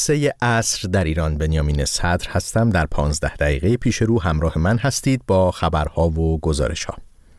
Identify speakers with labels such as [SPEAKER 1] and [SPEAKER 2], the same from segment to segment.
[SPEAKER 1] 3 عصر در ایران. بنیامین صدر هستم. در 15 دقیقه پیش رو همراه من هستید با خبرها و گزارش‌ها.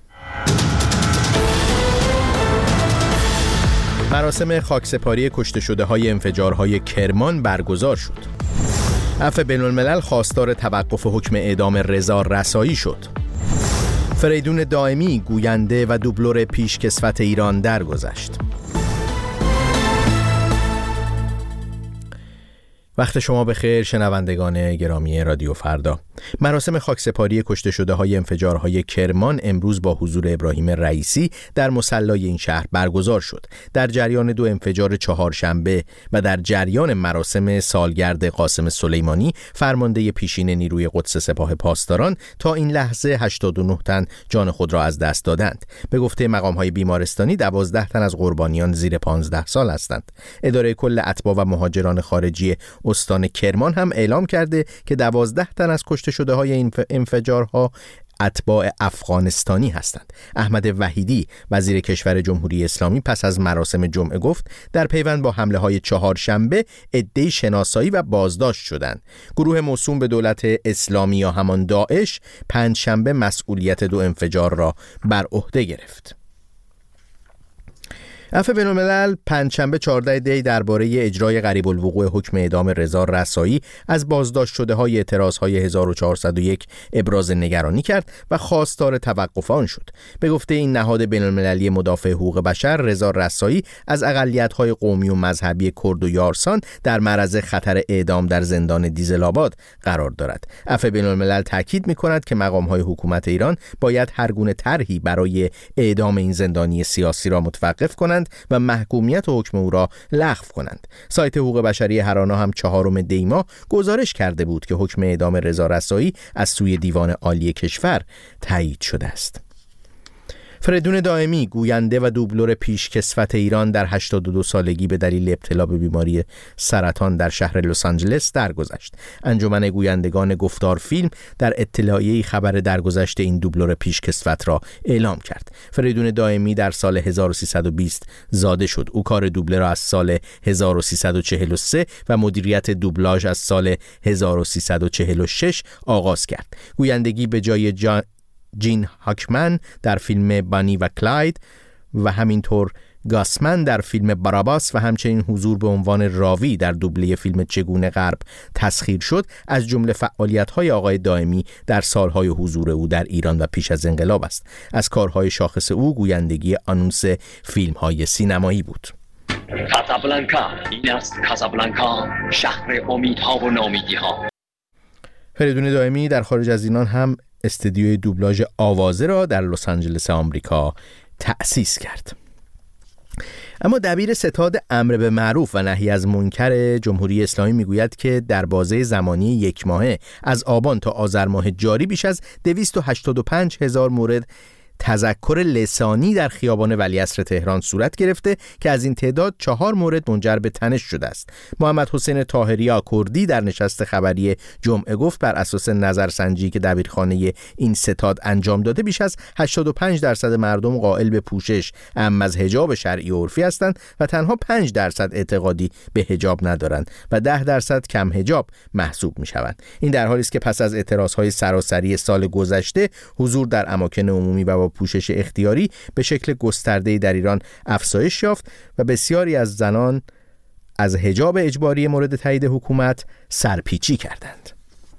[SPEAKER 1] مراسم خاکسپاری کشته شده های انفجارهای کرمان برگزار شد. عفو بین‌الملل خواستار توقف حکم اعدام رضا رسایی شد. فریدون دائمی گوینده و دوبلور پیشکسوت ایران درگذشت. وقت شما بخیر شنوندگان گرامی رادیو فردا. مراسم خاکسپاری کشته شده های انفجارهای کرمان امروز با حضور ابراهیم رئیسی در مصلی این شهر برگزار شد. در جریان 2 انفجار چهارشنبه و در جریان مراسم سالگرد قاسم سلیمانی فرمانده پیشین نیروی قدس سپاه پاسداران تا این لحظه 89 تن جان خود را از دست دادند. به گفته مقام‌های بیمارستانی 12 تن از قربانیان زیر 15 سال هستند. اداره کل اتباع و مهاجران خارجی استان کرمان هم اعلام کرده که 12 تن از کشته شده های این انفجارها اتباع افغانستانی هستند. احمد وحیدی وزیر کشور جمهوری اسلامی پس از مراسم جمعه گفت در پیوند با حمله های چهارشنبه عده‌ای شناسایی و بازداشت شدند. گروه موسوم به دولت اسلامی یا همان داعش پنجشنبه مسئولیت 2 انفجار را بر عهده گرفت. عفو بین‌الملل پنجشنبه 14 دی درباره اجرای قریب الوقوع حکم اعدام رضا رسایی از بازداشت شده های اعتراض های 1401 ابراز نگرانی کرد و خواستار توقف آن شد. به گفته این نهاد بین‌المللی مدافع حقوق بشر، رضا رسایی از اقلیت‌های قومی و مذهبی کرد و یارسان در معرض خطر اعدام در زندان دیزل‌آباد قرار دارد. عفو بین‌الملل تاکید می‌کند که مقام‌های حکومت ایران باید هر گونه طرحی برای اعدام این زندانی سیاسی را متوقف کنند و محکومیت حکم او را لغو کنند. سایت حقوق بشری هرانا هم 4 دی ماه گزارش کرده بود که حکم اعدام رضا رسایی از سوی دیوان عالی کشور تایید شده است. فریدون دائمی گوینده و دوبلور پیشکسوت ایران در 82 سالگی به دلیل ابتلا به بیماری سرطان در شهر لس آنجلس درگذشت. انجمن گویندگان گفتار فیلم در اطلاعیه‌ای خبر درگذشت این دوبلور پیشکسوت را اعلام کرد. فریدون دائمی در سال 1320 زاده شد. او کار دوبله را از سال 1343 و مدیریت دوبلاژ از سال 1346 آغاز کرد. گویندگی به جای جین هاکمن در فیلم بانی و کلاید و همینطور گاسمن در فیلم باراباس و همچنین حضور به عنوان راوی در دوبله فیلم چگونه غرب تسخیر شد از جمله فعالیت‌های آقای دائمی در سالهای حضور او در ایران و پیش از انقلاب است. از کارهای شاخص او گویندگی آنونس فیلم‌های سینمایی بود.
[SPEAKER 2] کاسابلانکا، این است کاسابلانکا، شهر امیدها و ناامیدی‌ها.
[SPEAKER 1] فریدون دائمی در خارج از ایران هم استودیوی دوبلاژ آوازه را در لس آنجلس آمریکا تأسیس کرد. اما دبیر ستاد امر به معروف و نهی از منکر جمهوری اسلامی میگوید که در بازه زمانی 1 ماهه از آبان تا آذر ماه جاری بیش از 285,000 مورد تذکر لسانی در خیابان ولیعصر تهران صورت گرفته که از این تعداد 4 مورد منجر به تنش شده است. محمد حسین طاهری آکردی در نشست خبری جمعه گفت بر اساس نظرسنجی که دبیرخانه این ستاد انجام داده بیش از 85% مردم قائل به پوشش اما از حجاب شرعی و عرفی هستند و تنها 5% اعتقادی به حجاب ندارند و 10% کم حجاب محسوب می‌شوند. این در حالی است که پس از اعتراض‌های سراسری سال گذشته حضور در اماکن عمومی و پوشش اختیاری به شکل گسترده‌ای در ایران افزایش یافت و بسیاری از زنان از حجاب اجباری مورد تایید حکومت سرپیچی کردند.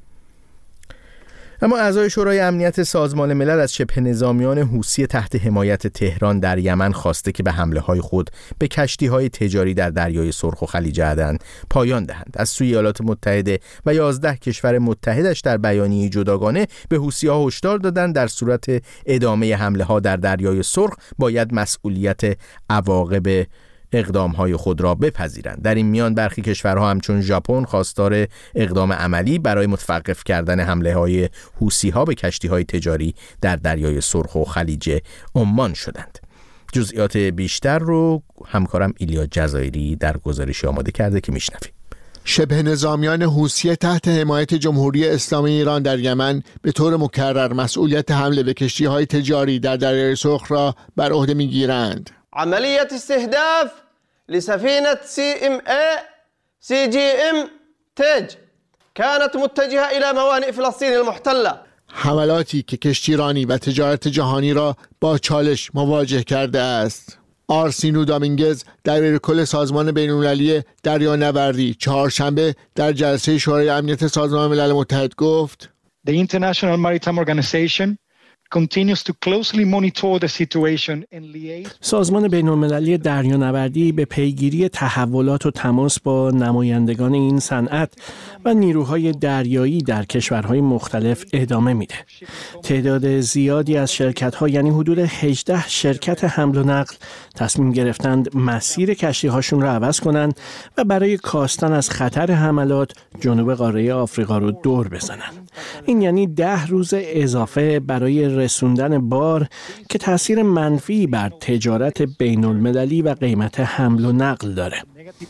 [SPEAKER 1] اما اعضای شورای امنیت سازمان ملل از شبه نظامیان حوثی تحت حمایت تهران در یمن خواسته که به حمله‌های خود به کشتی‌های تجاری در دریای سرخ و خلیج عدن پایان دهند. از سوی ایالات متحده و 11 کشور متحدش در بیانیه جداگانه به حوثی‌ها هشدار دادند در صورت ادامه حمله‌ها در دریای سرخ باید مسئولیت عواقب اقدام‌های خود را بپذیرند. در این میان برخی کشورها همچون ژاپن خواستار اقدام عملی برای متوقف کردن حمله‌های حوثی‌ها به کشتی‌های تجاری در دریای سرخ و خلیج عمان شدند. جزئیات بیشتر رو همکارم ایلیا جزایری در گزارشی آماده کرده که میشنویم.
[SPEAKER 3] شبه نظامیان حوثی تحت حمایت جمهوری اسلامی ایران در یمن به طور مکرر مسئولیت حمله به کشتی‌های تجاری در دریای سرخ را بر عهده می‌گیرند.
[SPEAKER 4] عملية استهداف لسفينة CMA CGM تاج كانت متجهة إلى موانئ فلسطين المحتلة.
[SPEAKER 3] حملاتی که کشتیرانی و تجارت جهانی را با چالش مواجه کرده است. آرسینو دامینگز دبیر کل سازمان بین‌المللی دریانوردی چهارشنبه در جلسه شورای امنیت سازمان ملل متحد گفت
[SPEAKER 5] The International Maritime Organization continues to closely monitor the situation and liaise.
[SPEAKER 6] سازمان بین‌المللی دریانوردی به پیگیری تحولات و تماس با نمایندگان این صنعت و نیروهای دریایی در کشورهای مختلف ادامه میده. تعداد زیادی از شرکت‌ها یعنی حدود 18 شرکت حمل و نقل تصمیم گرفتند مسیر کشتی‌هاشون را عوض کنند و برای کاستن از خطر حملات جنوب قاره آفریقا رو دور بزنند. این یعنی 10 روز اضافه برای رسوندن بار که تأثیر منفی بر تجارت بین‌المللی و قیمت حمل و نقل داره.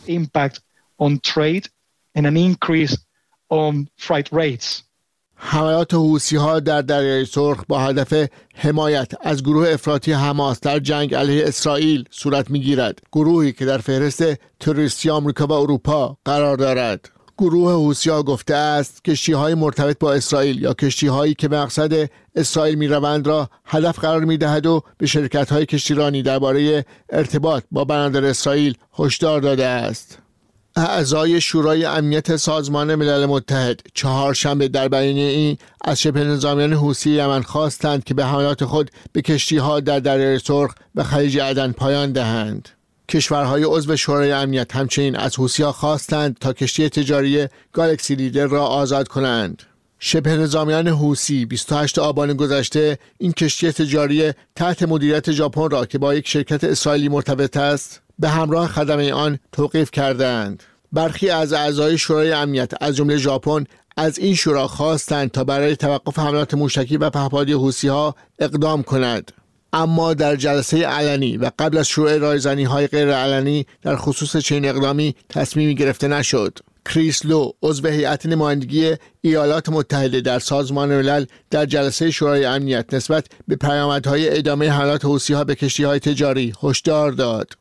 [SPEAKER 3] حملات حوثی‌ها در دریای سرخ با هدف حمایت از گروه افراطی حماس در جنگ علیه اسرائیل صورت می‌گیرد. گروهی که در فهرست تروریستی آمریکا و اروپا قرار دارد. گروه حوثی‌ها گفته است کشتی‌های مرتبط با اسرائیل یا کشتی‌هایی که به مقصد اسرائیل می‌روند را هدف قرار می‌دهد و به شرکت‌های کشتیرانی درباره ارتباط با بنادر اسرائیل هشدار داده است. اعضای شورای امنیت سازمان ملل متحد چهارشنبه در بیانیه‌ای از شبه نظامیان حوثی یمن خواستند که به حملات خود به کشتی‌ها در دریای سرخ و خلیج عدن پایان دهند. کشورهای عضو شورای امنیت همچنین از حوثی‌ها خواستند تا کشتی تجاری گالکسی لیدر را آزاد کنند. شبه نظامیان حوثی 28 آبان گذشته این کشتی تجاری تحت مدیریت ژاپن را که با یک شرکت اسرائیلی مرتبط است به همراه خدمه آن توقیف کردند. برخی از اعضای شورای امنیت از جمله ژاپن از این شورا خواستند تا برای توقف حملات موشکی و پهپادی حوثی‌ها اقدام کند. اما در جلسه علنی و قبل از شروع رایزنی‌های غیر علنی در خصوص چنین اقدامی تصمیمی گرفته نشد. کریس لو عضو هیئت نمایندگی ایالات متحده در سازمان ملل در جلسه شورای امنیت نسبت به پیامدهای ادامه حملات حوثی‌ها به کشتی‌های تجاری هشدار داد.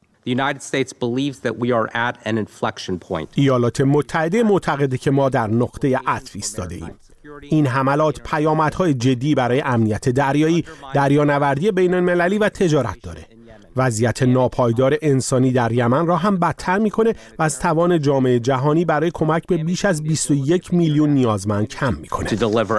[SPEAKER 7] ایالات متحده معتقده که ما در نقطه عطف ایستاده‌ایم. این حملات پیامدهای جدی برای امنیت دریایی، دریانوردی بین‌المللی و تجارت داره. وضعیت ناپایدار انسانی در یمن را هم بدتر میکنه و از توان جامعه جهانی برای کمک به بیش از 21 میلیون نیازمند کم میکنه.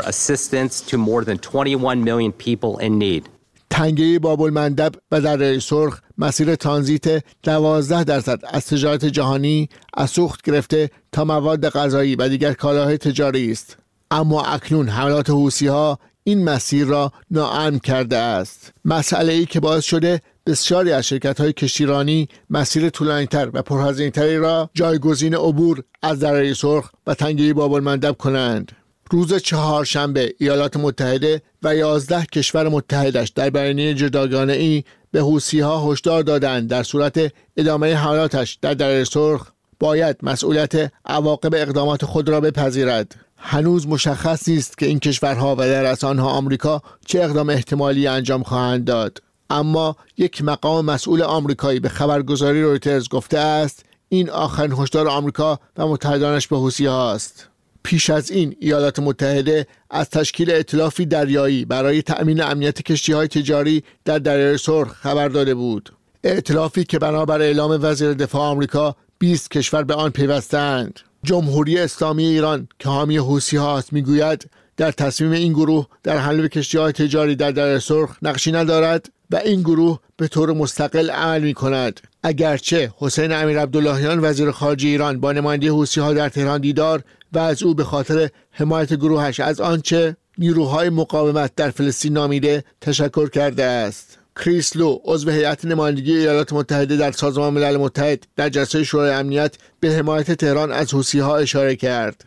[SPEAKER 3] تنگه باب المندب و دریای سرخ مسیر ترانزیت 12% از تجارت جهانی از سوخت گرفته تا مواد غذایی و دیگر کالاهای تجاری است. اما اکنون حملات حوثی‌ها این مسیر را ناامن کرده است. مسئله‌ای که باعث شده بسیاری از شرکت‌های کشتیرانی مسیر طولانی‌تر و پرهزینه‌تری را جایگزین عبور از دریای سرخ و تنگه باب المندب کنند. روز چهارشنبه ایالات متحده و 11 کشور متحدش در بیانیه جداگانه‌ای به حوثی‌ها هشدار دادند در صورت ادامه حملاتش در دریای سرخ باید مسئولیت عواقب اقدامات خود را بپذیرد. هنوز مشخص نیست که این کشورها و در رأس آنها آمریکا چه اقدام احتمالی انجام خواهند داد. اما یک مقام مسئول آمریکایی به خبرگزاری رویترز گفته است این آخرین هشدار آمریکا و متحدانش به حوثی‌ها است. پیش از این ایالات متحده از تشکیل ائتلافی دریایی برای تأمین امنیت کشتی‌های تجاری در دریای سرخ خبر داده بود. ائتلافی که بنابر اعلام وزیر دفاع آمریکا 20 کشور به آن پیوستند. جمهوری اسلامی ایران که حامی حوثی‌ها است میگوید در تصمیم این گروه در حمله به کشتی‌های تجاری در دریای سرخ نقشی ندارد و این گروه به طور مستقل عمل می‌کند. اگرچه حسین امیرعبداللهیان وزیر خارجه ایران با نماینده حوثی‌ها در تهران دیدار و از او به خاطر حمایت گروهش از آنچه نیروهای مقاومت در فلسطین نامیده تشکر کرده است. کریس لو عضو هیئت نمایندگی ایالات متحده در سازمان ملل متحد در جلسه شورای امنیت به حمایت تهران از حوثی‌ها اشاره کرد.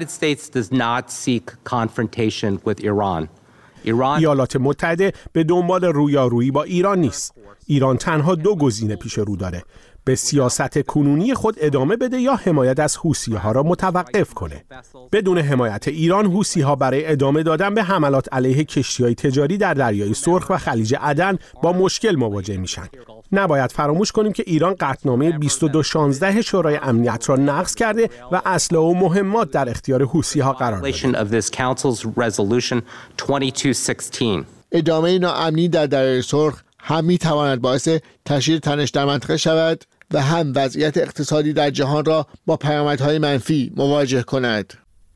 [SPEAKER 7] ایالات متحده به دنبال رویارویی با ایران نیست. ایران تنها 2 گزینه پیش رو داره: به سیاست کنونی خود ادامه بده یا حمایت از حوثی‌ها را متوقف کنه. بدون حمایت ایران، حوثی‌ها برای ادامه دادن به حملات علیه کشتی‌های تجاری در دریای سرخ و خلیج عدن با مشکل مواجه میشن. نباید فراموش کنیم که ایران قطعنامه 2216 شورای امنیت را نقض کرده و اسلحه و مهمات در اختیار حوثی‌ها قرار داده.
[SPEAKER 3] ادامه ناامنی در دریای سرخ هم می‌تواند باعث تشدید تنش در منطقه شود و هم وضعیت اقتصادی در جهان را با پیامدهای منفی مواجه کند.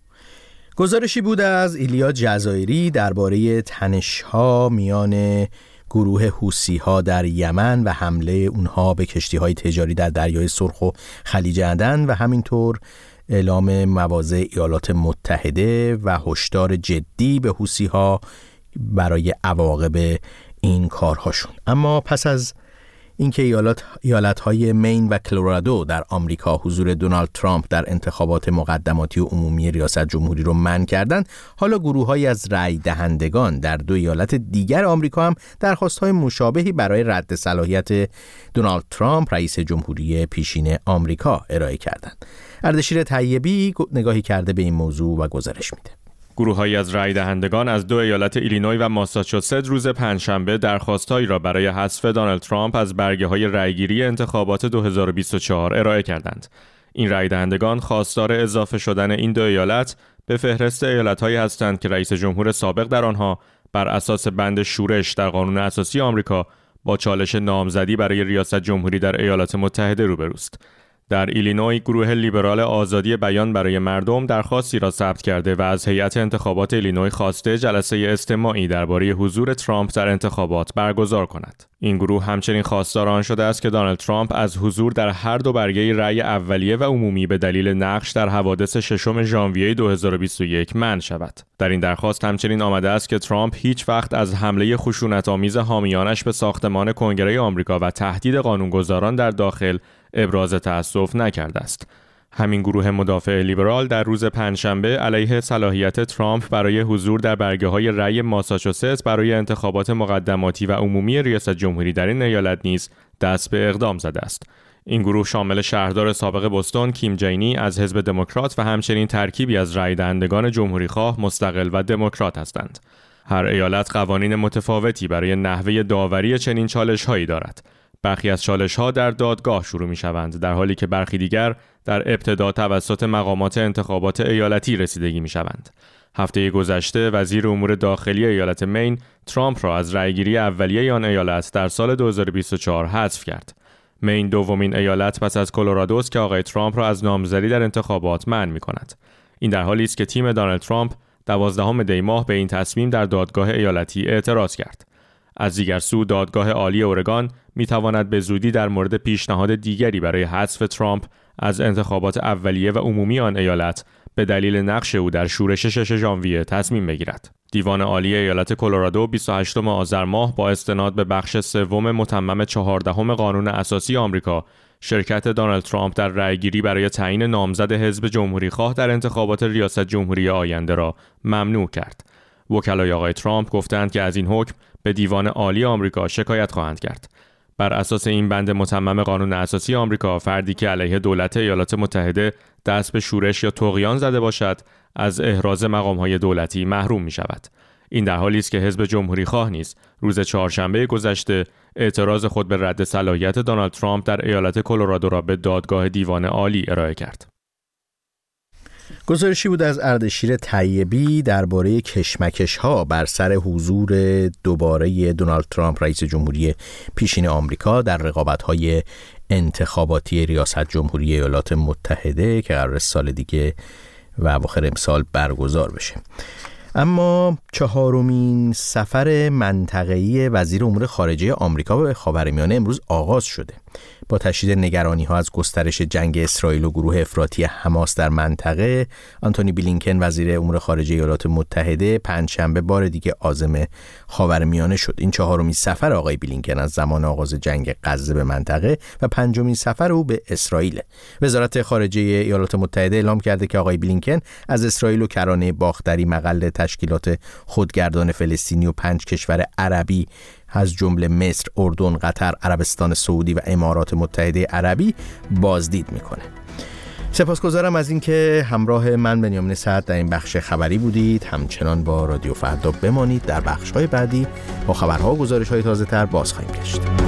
[SPEAKER 1] گزارشی بود از ایلیا جزایری درباره تنش‌ها میان گروه حوثی‌ها در یمن و حمله اونها به کشتی‌های تجاری در دریای سرخ و خلیج عدن و همینطور اعلام مواضع ایالات متحده و هشدار جدی به حوثی‌ها برای عواقب این کارهاشون. اما پس از اینکه ایالت‌های مین و کلرادو در آمریکا حضور دونالد ترامپ در انتخابات مقدماتی و عمومی ریاست جمهوری رو منع کردند، حالا گروه‌هایی از رأی دهندگان در 2 ایالت دیگر آمریکا هم درخواست‌های مشابهی برای رد صلاحیت دونالد ترامپ رئیس جمهوری پیشین آمریکا ارائه کردند. اردشیر طیبی نگاهی کرده به این موضوع و گزارش میده.
[SPEAKER 8] گروه‌هایی از رأی دهندگان از 2 ایالت ایلینوی و ماساچوست روز پنجشنبه درخواستهایی را برای حذف دونالد ترامپ از برگه‌های رأیگیری انتخابات 2024 ارائه کردند. این رأی دهندگان خواستار اضافه شدن این 2 ایالت به فهرست ایالت‌هایی هستند که رئیس جمهور سابق در آنها بر اساس بند شورش در قانون اساسی آمریکا با چالش نامزدی برای ریاست جمهوری در ایالات متحده روبروست. در ایلینوی گروه لیبرال آزادی بیان برای مردم درخواستی را ثبت کرده و از هیئت انتخابات ایلینوی خواسته جلسه استماعی درباره حضور ترامپ در انتخابات برگزار کند. این گروه همچنین خواستار آن شده است که دونالد ترامپ از حضور در هر 2 برگه رأی اولیه و عمومی به دلیل نقش در حوادث 6 ژانویه 2021 منع شود. در این درخواست همچنین آمده است که ترامپ هیچ وقت از حمله خشونت‌آمیز حامیانش به ساختمان کنگره آمریکا و تهدید قانونگذاران در داخل ابراز تأسف نکرده است. همین گروه مدافع لیبرال در روز پنجشنبه علیه صلاحیت ترامپ برای حضور در برگه‌های رأی ماساچوست برای انتخابات مقدماتی و عمومی ریاست جمهوری در این ایالت نیز دست به اقدام زده است. این گروه شامل شهردار سابق بوستون کیم جینی از حزب دموکرات و همچنین ترکیبی از رأی دهندگان جمهوریخواه، مستقل و دموکرات هستند. هر ایالت قوانین متفاوتی برای نحوه داوری چنین چالش‌هایی دارد. برخی از چالش‌ها در دادگاه شروع می‌شوند، در حالی که برخی دیگر در ابتدا توسط مقامات انتخابات ایالتی رسیدگی می‌شوند. هفته گذشته وزیر امور داخلی ایالت مین ترامپ را از رأیگیری اولیه آن ایالت در سال 2024 حذف کرد. مین دومین ایالت پس از کلرادو است که آقای ترامپ را از نامزدی در انتخابات منع می‌کند. این در حالی است که تیم دونالد ترامپ 12 دی ماه به این تصمیم در دادگاه ایالتی اعتراض کرد. از دیگر سو دادگاه عالی اورگان می‌تواند به زودی در مورد پیشنهاد دیگری برای حذف ترامپ از انتخابات اولیه و عمومی آن ایالت به دلیل نقش او در شورش 6 ژانویه تصمیم بگیرد. دیوان عالی ایالت کلرادو 28 آذر ماه با استناد به بخش 3 متمم 14 قانون اساسی آمریکا شرکت دونالد ترامپ در رأیگیری برای تعیین نامزد حزب جمهوریخواه در انتخابات ریاست جمهوری آینده را ممنوع کرد. وکلای آقای ترامپ گفتند که از این حکم به دیوان عالی آمریکا شکایت خواهند کرد. بر اساس این بند متمم قانون اساسی آمریکا، فردی که علیه دولت ایالات متحده دست به شورش یا طغیان زده باشد، از احراز مقام‌های دولتی محروم می‌شود. این در حالی است که حزب جمهوریخواه نیز روز چهارشنبه گذشته اعتراض خود به رد صلاحیت دونالد ترامپ در ایالت کلرادو را به دادگاه دیوان عالی ارائه کرد.
[SPEAKER 1] گزارشی بود از اردشیر طیبی درباره کشمکش‌ها بر سر حضور دوباره دونالد ترامپ رئیس جمهوری پیشین آمریکا در رقابت‌های انتخاباتی ریاست جمهوری ایالات متحده که قرار سال دیگه و اواخر امسال برگزار بشه. اما 4مین سفر منطقه‌ای وزیر امور خارجه آمریکا به خاورمیانه امروز آغاز شده. با تشدید نگرانی‌ها از گسترش جنگ اسرائیل و گروه افراطی حماس در منطقه، آنتونی بلینکن وزیر امور خارجه ایالات متحده پنجشنبه بار دیگه عازم خاورمیانه شد. این 4مین سفر آقای بلینکن از زمان آغاز جنگ غزه به منطقه و 5مین سفر او به اسرائیل. وزارت خارجه ایالات متحده اعلام کرده که آقای بلینکن از اسرائیل و کرانه باختری مقل تشکیلات خودگردان فلسطینی و 5 کشور عربی از جمله مصر، اردن، قطر، عربستان سعودی و امارات متحده عربی بازدید میکنه. سپاسگزارم از اینکه همراه من بنیامین سعد در این بخش خبری بودید. همچنان با رادیو فردا بمانید. در بخش‌های بعدی با خبرها و گزارش‌های تازه‌تر باز خواهیم گشت.